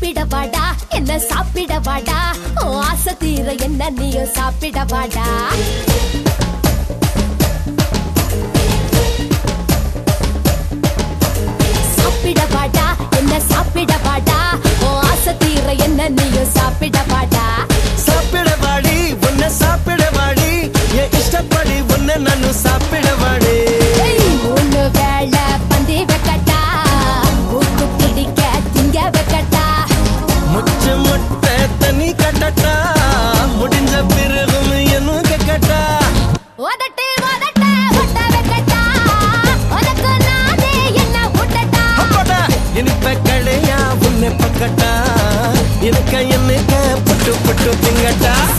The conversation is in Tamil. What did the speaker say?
சாப்பிடவாடா என்ன சாப்பிடவாடா ஆசை தீர என்ன நீயும் சாப்பிடவாடா சாப்பிடவாடா என்ன சாப்பிடவாடா ஆசை தீர என்ன நீயும் சாப்பிடவாடா சாப்பிடவாடி உன்னை சாப்பிடவாடி என் இஷ்டப்படி உன்னை நானும் சாப்பிடவாடி மூணு வேளை பந்தி வைக்கட்டா ஊத்து பிடிக்க திங்க வைக்கட்டா முச்ச முட்டை தண்ணி கட்டட்டா முடிஞ்ச பிறகும் என்னும் கேட்கட்டா உதட்டு உதட்ட ஒட்ட வைக்கட்டா உனக்கு நானே என்ன ஊட்டட்டா இனிப்ப கடையா உன்னை பக்கட்டா எனக்கு என்னைக்க புட்டு புட்டு திங்கட்டா